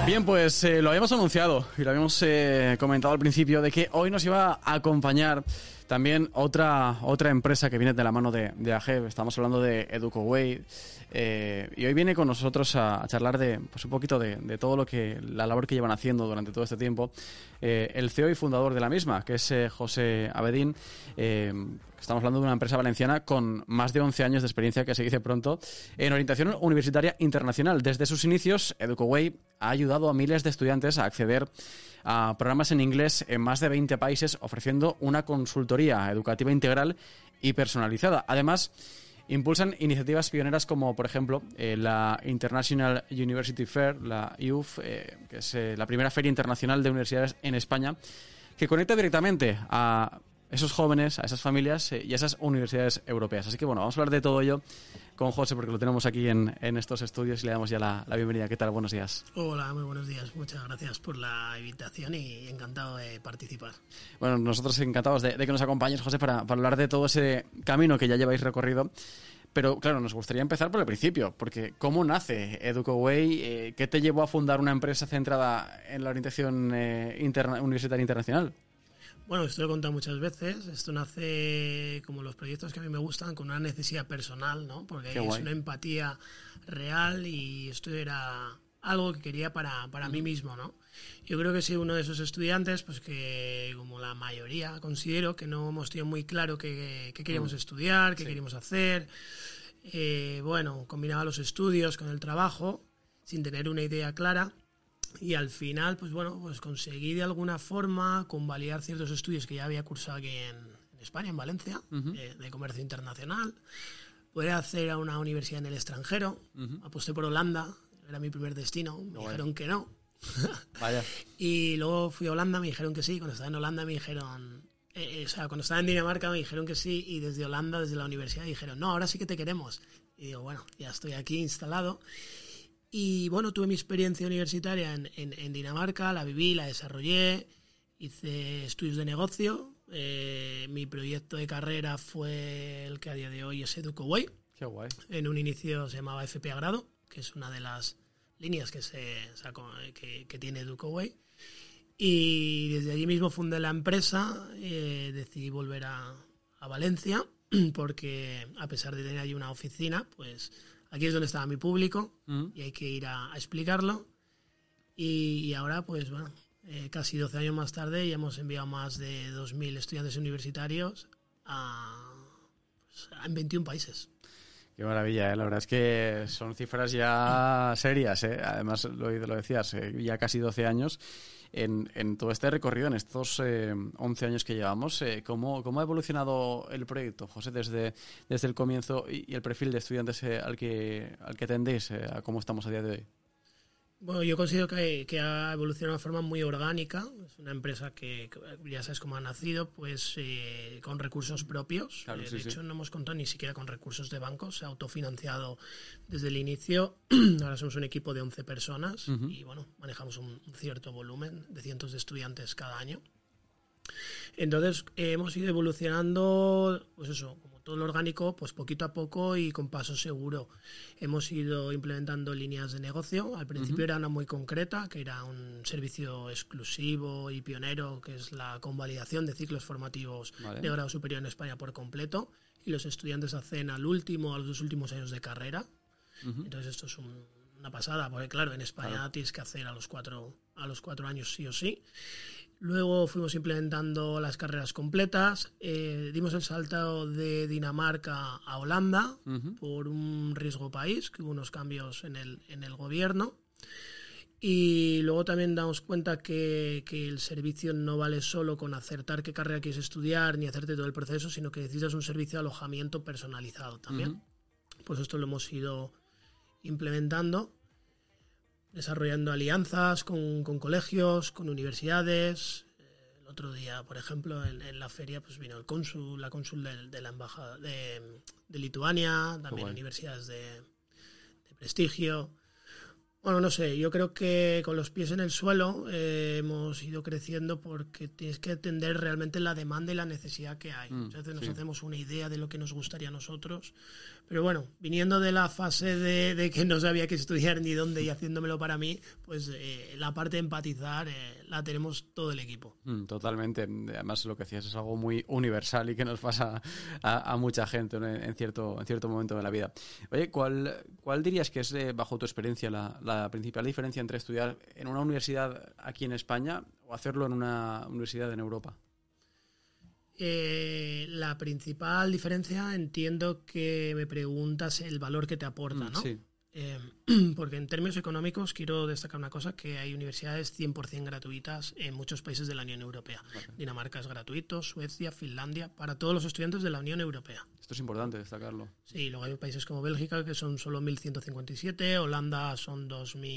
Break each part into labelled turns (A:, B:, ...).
A: Bien, pues lo habíamos anunciado y lo habíamos comentado al principio de que hoy nos iba a acompañar también otra empresa que viene de la mano de AGEV. Estamos hablando de EducoWay y hoy viene con nosotros a charlar de pues un poquito de todo la labor que llevan haciendo durante todo este tiempo el CEO y fundador de la misma, que es José Abedín. Estamos hablando de una empresa valenciana con más de 11 años de experiencia, que se dice pronto, en orientación universitaria internacional. Desde sus inicios, EducoWay ha ayudado a miles de estudiantes a acceder a programas en inglés en más de 20 países, ofreciendo una consultoría educativa integral y personalizada. Además, impulsan iniciativas pioneras como, por ejemplo, la International University Fair, la IUF, que es la primera feria internacional de universidades en España, que conecta directamente a esos jóvenes, a esas familias y a esas universidades europeas. Así que bueno, vamos a hablar de todo ello con José, porque lo tenemos aquí en estos estudios y le damos ya la bienvenida. ¿Qué tal? Buenos días.
B: Hola, muy buenos días. Muchas gracias por la invitación y encantado de participar.
A: Bueno, nosotros encantados de que nos acompañes, José, para hablar de todo ese camino que ya lleváis recorrido. Pero claro, nos gustaría empezar por el principio, porque ¿cómo nace EducoWay? ¿Qué te llevó a fundar una empresa centrada en la orientación universitaria internacional?
B: Bueno, esto lo he contado muchas veces. Esto nace, como los proyectos que a mí me gustan, con una necesidad personal, ¿no? Porque es una empatía real y esto era algo que quería para mí mismo, ¿no? Yo creo que soy uno de esos estudiantes, pues que, como la mayoría, considero que no hemos tenido muy claro qué queríamos estudiar, qué queríamos hacer. Bueno, combinaba los estudios con el trabajo sin tener una idea clara. Y al final, pues bueno, pues conseguí de alguna forma convalidar ciertos estudios que ya había cursado aquí en España, en Valencia, de comercio internacional. Poder hacer a una universidad en el extranjero. Aposté por Holanda, era mi primer destino. Me dijeron que no.
A: Vaya.
B: Y luego fui a Holanda, me dijeron que sí. Cuando estaba en Holanda me dijeron... cuando estaba en Dinamarca me dijeron que sí. Y desde Holanda, desde la universidad, dijeron, no, ahora sí que te queremos. Y digo, bueno, ya estoy aquí instalado. Y bueno, tuve mi experiencia universitaria en Dinamarca, la viví, la desarrollé, hice estudios de negocio. Mi proyecto de carrera fue el que a día de hoy es EducoWay.
A: Qué guay.
B: En un inicio se llamaba FP a grado, que es una de las líneas que tiene EducoWay. Y desde allí mismo fundé la empresa, decidí volver a Valencia, porque a pesar de tener allí una oficina, pues... Aquí es donde estaba mi público y hay que ir a explicarlo. Y ahora, pues bueno, casi 12 años más tarde ya hemos enviado más de 2.000 estudiantes universitarios en 21 países.
A: Qué maravilla, ¿eh? La verdad es que son cifras ya serias, ¿eh? Además, lo decías, ya casi 12 años. En todo este recorrido, en estos 11 años que llevamos, ¿cómo ha evolucionado el proyecto, José, desde el comienzo y el perfil de estudiantes al que tendéis, a cómo estamos a día de hoy?
B: Bueno, yo considero que ha evolucionado de una forma muy orgánica. Es una empresa que ya sabes cómo ha nacido, pues con recursos propios.
A: Claro,
B: De hecho, no hemos contado ni siquiera con recursos de bancos. Se ha autofinanciado desde el inicio. Ahora somos un equipo de 11 personas y bueno, manejamos un cierto volumen de cientos de estudiantes cada año. Entonces hemos ido evolucionando, pues eso, como todo lo orgánico, pues poquito a poco y con paso seguro. Hemos ido implementando líneas de negocio. Al principio era una muy concreta, que era un servicio exclusivo y pionero, que es la convalidación de ciclos formativos de grado superior en España por completo. Y los estudiantes hacen a los 2 últimos años de carrera. Entonces esto es una pasada, porque claro, en España tienes que hacer a los 4 años sí o sí. Luego fuimos implementando las carreras completas, dimos el salto de Dinamarca a Holanda por un riesgo país, que hubo unos cambios en el gobierno. Y luego también damos cuenta que el servicio no vale solo con acertar qué carrera quieres estudiar ni hacerte todo el proceso, sino que necesitas un servicio de alojamiento personalizado también. Pues esto lo hemos ido implementando, desarrollando alianzas con colegios, con universidades. El otro día, por ejemplo, en la feria pues vino la cónsul de la embajada de Lituania, también universidades de prestigio. Bueno, no sé, yo creo que con los pies en el suelo hemos ido creciendo porque tienes que atender realmente la demanda y la necesidad que hay. Muchas veces nos hacemos una idea de lo que nos gustaría a nosotros, pero bueno, viniendo de la fase de que no sabía qué estudiar ni dónde y haciéndomelo para mí, pues la parte de empatizar la tenemos todo el equipo.
A: Totalmente. Además, lo que decías es algo muy universal y que nos pasa a mucha gente, ¿no? en cierto momento de la vida. Oye, ¿cuál dirías que es, bajo tu experiencia, la principal diferencia entre estudiar en una universidad aquí en España o hacerlo en una universidad en Europa?
B: La principal diferencia, entiendo que me preguntas el valor que te aporta, ¿no?
A: Sí.
B: Porque en términos económicos quiero destacar una cosa, que hay universidades 100% gratuitas en muchos países de la Unión Europea. Okay. Dinamarca es gratuito, Suecia, Finlandia, para todos los estudiantes de la Unión Europea.
A: Esto es importante destacarlo.
B: Sí, luego hay países como Bélgica que son solo 1.157, Holanda son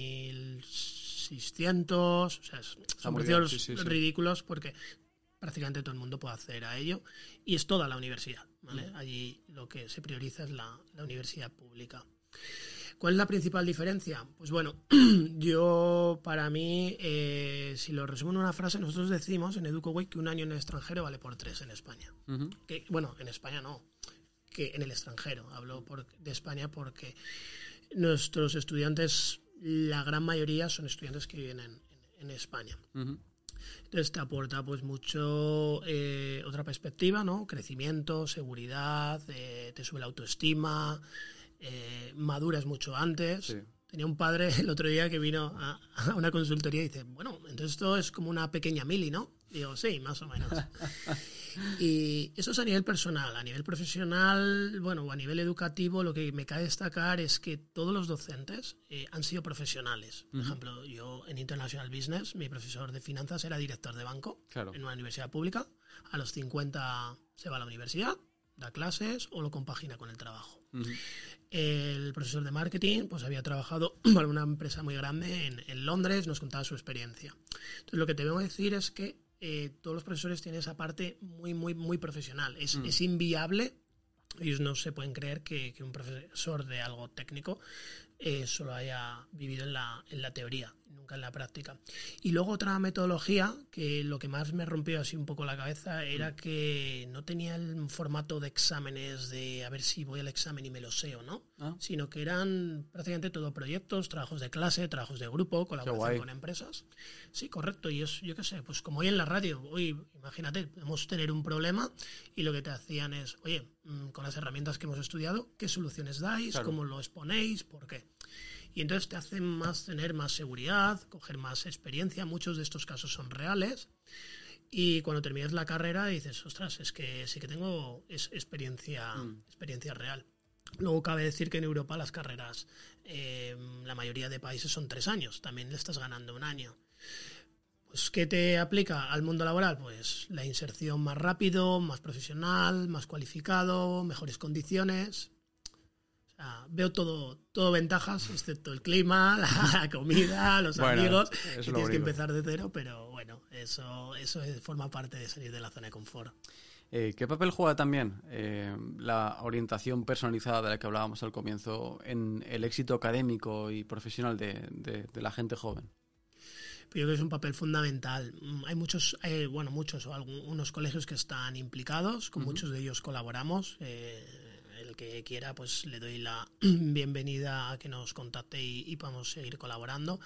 B: 2.600, o sea, son precios ridículos porque prácticamente todo el mundo puede acceder a ello y es toda la universidad, ¿vale? Allí lo que se prioriza es la universidad pública. ¿Cuál es la principal diferencia? Pues bueno, para mí, si lo resumo en una frase, nosotros decimos en EducoWay que un año en el extranjero vale por 3 en España. Que, bueno, en España no, que en el extranjero. Hablo de España porque nuestros estudiantes, la gran mayoría son estudiantes que viven en España. Entonces te aporta pues mucho otra perspectiva, ¿no? Crecimiento, seguridad, te sube la autoestima, maduras mucho antes. Sí. Tenía un padre el otro día que vino a una consultoría y dice, bueno, entonces esto es como una pequeña mili, ¿no? Digo, sí, más o menos. Y eso es a nivel personal. A nivel profesional, bueno, o a nivel educativo, lo que me cabe destacar es que todos los docentes han sido profesionales. Por ejemplo, yo en International Business, mi profesor de finanzas era director de banco en una universidad pública. A los 50 se va a la universidad, da clases o lo compagina con el trabajo. El profesor de marketing pues había trabajado para una empresa muy grande en Londres, nos contaba su experiencia. Entonces lo que te vengo a decir es que todos los profesores tienen esa parte muy, muy, muy profesional. Es inviable, ellos no se pueden creer que un profesor de algo técnico solo haya vivido en la teoría, nunca en la práctica. Y luego otra metodología que lo que más me rompió así un poco la cabeza era que no tenía el formato de exámenes de a ver si voy al examen y me lo sé o no, sino que eran prácticamente todo proyectos, trabajos de clase, trabajos de grupo, colaboración con empresas. Sí, correcto. Y es, yo qué sé, pues como hoy en la radio, hoy imagínate, podemos tener un problema y lo que te hacían es, oye, con las herramientas que hemos estudiado, ¿qué soluciones dais? Claro. ¿Cómo lo exponéis? ¿Por qué? Y entonces te hacen tener más seguridad, coger más experiencia. Muchos de estos casos son reales. Y cuando terminas la carrera dices, ostras, es que sí que tengo experiencia real. Luego cabe decir que en Europa las carreras, la mayoría de países son 3 años. También le estás ganando un año. Pues, ¿qué te aplica al mundo laboral? Pues la inserción más rápido, más profesional, más cualificado, mejores condiciones. O sea, veo todo ventajas, excepto el clima, la comida, los amigos, que tienes que empezar de cero, pero bueno, eso forma parte de salir de la zona de confort.
A: ¿Qué papel juega también la orientación personalizada de la que hablábamos al comienzo en el éxito académico y profesional de la gente joven?
B: Yo creo que es un papel fundamental. Hay muchos o algunos colegios que están implicados, con muchos de ellos colaboramos. El que quiera, pues le doy la bienvenida a que nos contacte y podamos seguir colaborando.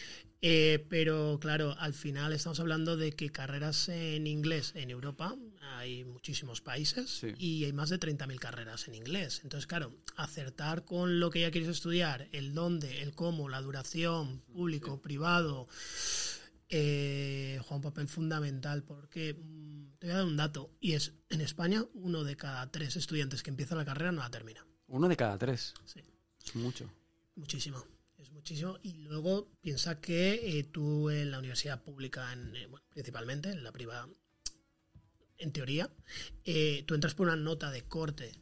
B: Pero claro, al final estamos hablando de que carreras en inglés en Europa hay muchísimos países y hay más de 30.000 carreras en inglés. Entonces, claro, acertar con lo que ya quieres estudiar, el dónde, el cómo, la duración, público, privado, juega un papel fundamental porque te voy a dar un dato y es, en España, 1 de cada 3 estudiantes que empieza la carrera no la termina.
A: 1 de cada 3.
B: Sí.
A: Es mucho.
B: Muchísimo. Es muchísimo. Y luego piensa que tú en la universidad pública, principalmente, en la privada, en teoría, tú entras por una nota de corte.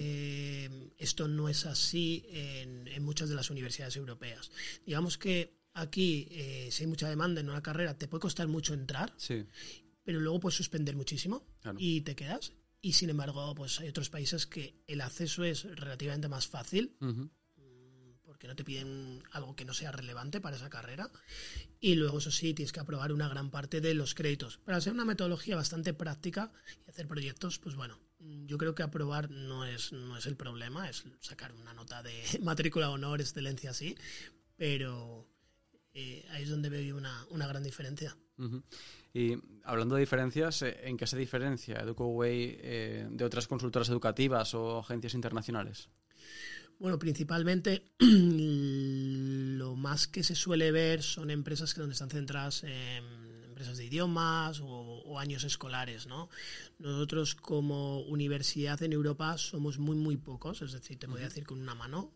B: Esto no es así en muchas de las universidades europeas. Digamos que aquí, si hay mucha demanda en una carrera, te puede costar mucho entrar, pero luego puedes suspender muchísimo y te quedas. Y sin embargo, pues hay otros países que el acceso es relativamente más fácil. porque no te piden algo que no sea relevante para esa carrera. Y luego, eso sí, tienes que aprobar una gran parte de los créditos. Para ser una metodología bastante práctica y hacer proyectos, pues bueno, yo creo que aprobar no es el problema, es sacar una nota de matrícula, honor, excelencia, sí, pero ahí es donde veo una gran diferencia.
A: Uh-huh. Y hablando de diferencias, ¿en qué se diferencia EducoWay de otras consultoras educativas o agencias internacionales?
B: Bueno, principalmente lo más que se suele ver son empresas donde están centradas en empresas de idiomas o años escolares, ¿no? Nosotros como universidad en Europa somos muy, muy pocos, es decir, te podría decir con una mano,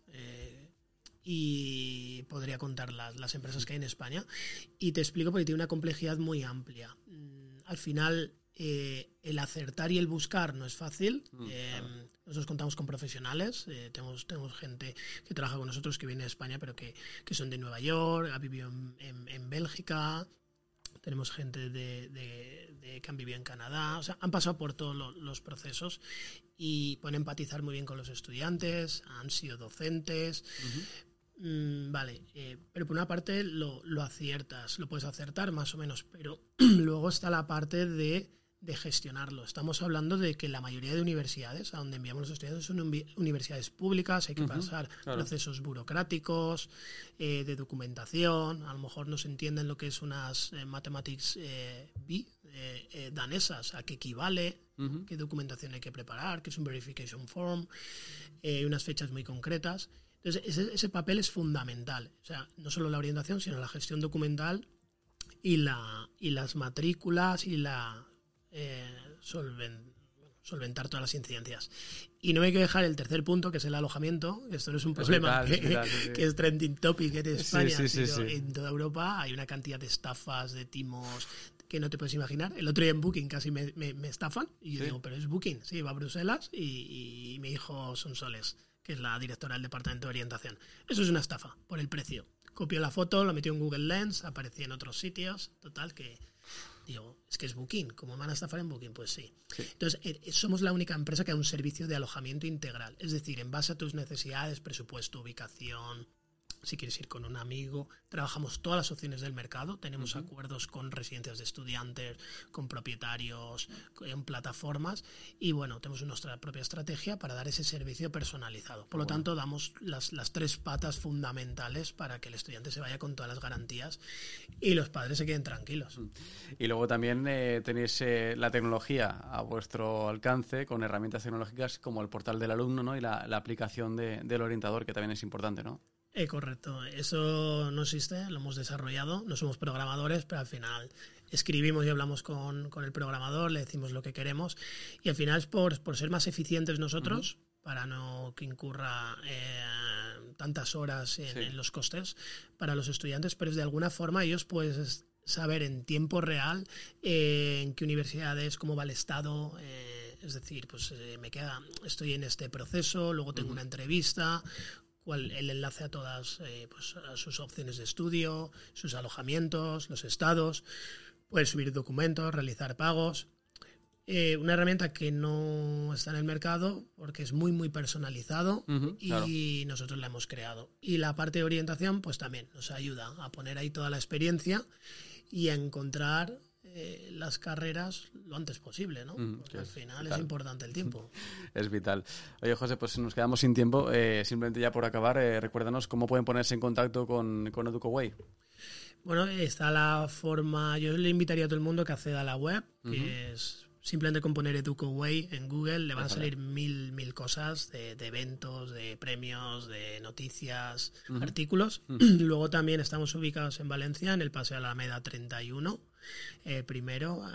B: y podría contar las empresas que hay en España. Y te explico porque tiene una complejidad muy amplia. Al final, el acertar y el buscar no es fácil. Nosotros contamos con profesionales, tenemos gente que trabaja con nosotros que viene de España, pero que son de Nueva York, ha vivido en Bélgica. Tenemos gente que han vivido en Canadá, o sea, han pasado por todos los procesos y pueden empatizar muy bien con los estudiantes, han sido docentes. Vale, pero por una parte lo aciertas, lo puedes acertar más o menos, pero luego está la parte de gestionarlo. Estamos hablando de que la mayoría de universidades a donde enviamos los estudiantes son universidades públicas, hay que pasar procesos burocráticos, de documentación, a lo mejor no se entienden lo que es unas Mathematics B danesas, a qué equivale, qué documentación hay que preparar, qué es un verification form, unas fechas muy concretas. Entonces, ese papel es fundamental. O sea, no solo la orientación, sino la gestión documental y las matrículas y solventar todas las incidencias. Y no me hay que dejar el tercer punto, que es el alojamiento. Esto no es un problema que es trending topic en España, sino en toda Europa hay una cantidad de estafas, de timos que no te puedes imaginar. El otro día en Booking casi me estafan y yo digo, pero es Booking. Sí, va a Bruselas y mi hijo Sonsoles, que es la directora del departamento de orientación. Eso es una estafa, por el precio. Copió la foto, lo metió en Google Lens, aparecía en otros sitios, total que... Digo, es que es Booking, ¿cómo me van a estafar en Booking? Pues sí. Entonces, somos la única empresa que da un servicio de alojamiento integral. Es decir, en base a tus necesidades, presupuesto, ubicación, si quieres ir con un amigo, trabajamos todas las opciones del mercado, tenemos acuerdos con residencias de estudiantes, con propietarios, en plataformas y bueno, tenemos nuestra propia estrategia para dar ese servicio personalizado. Por lo tanto, damos las tres patas fundamentales para que el estudiante se vaya con todas las garantías y los padres se queden tranquilos.
A: Y luego también tenéis la tecnología a vuestro alcance con herramientas tecnológicas como el portal del alumno, ¿no? Y la aplicación del orientador, que también es importante, ¿no?
B: Correcto, eso no existe, lo hemos desarrollado, no somos programadores, pero al final escribimos y hablamos con el programador, le decimos lo que queremos y al final es por ser más eficientes nosotros, para no que incurra tantas horas en los costes para los estudiantes, pero es de alguna forma ellos pues saber en tiempo real en qué universidades, cómo va el estado, es decir, pues estoy en este proceso, luego tengo una entrevista, el enlace a todas pues a sus opciones de estudio, sus alojamientos, los estados, poder subir documentos, realizar pagos. Una herramienta que no está en el mercado porque es muy, muy personalizado y nosotros la hemos creado. Y la parte de orientación pues también nos ayuda a poner ahí toda la experiencia y a encontrar las carreras lo antes posible, ¿no? Porque al final es importante el tiempo.
A: Es vital. Oye, José, pues nos quedamos sin tiempo. Simplemente ya por acabar, recuérdanos cómo pueden ponerse en contacto con EducoWay.
B: Bueno, está la forma... Yo le invitaría a todo el mundo que acceda a la web, que es simplemente con poner EducoWay en Google, le van a salir mil cosas de eventos, de premios, de noticias, artículos. Luego también estamos ubicados en Valencia, en el Paseo de la Alameda 31, primero,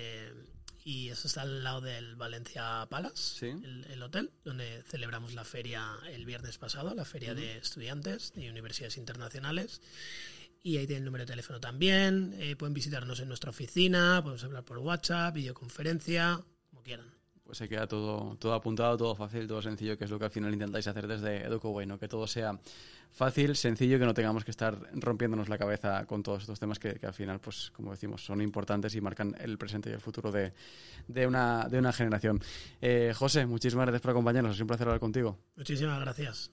B: y eso está al lado del Valencia Palace, el hotel, donde celebramos la feria el viernes pasado, la feria de estudiantes y universidades internacionales. Y ahí tienen el número de teléfono también, pueden visitarnos en nuestra oficina, podemos hablar por WhatsApp, videoconferencia, como quieran.
A: Pues se queda todo apuntado, todo fácil, todo sencillo, que es lo que al final intentáis hacer desde EducoWay, ¿no? Que todo sea fácil, sencillo, que no tengamos que estar rompiéndonos la cabeza con todos estos temas que al final, pues como decimos, son importantes y marcan el presente y el futuro de una generación. José, muchísimas gracias por acompañarnos, es un placer hablar contigo.
B: Muchísimas gracias.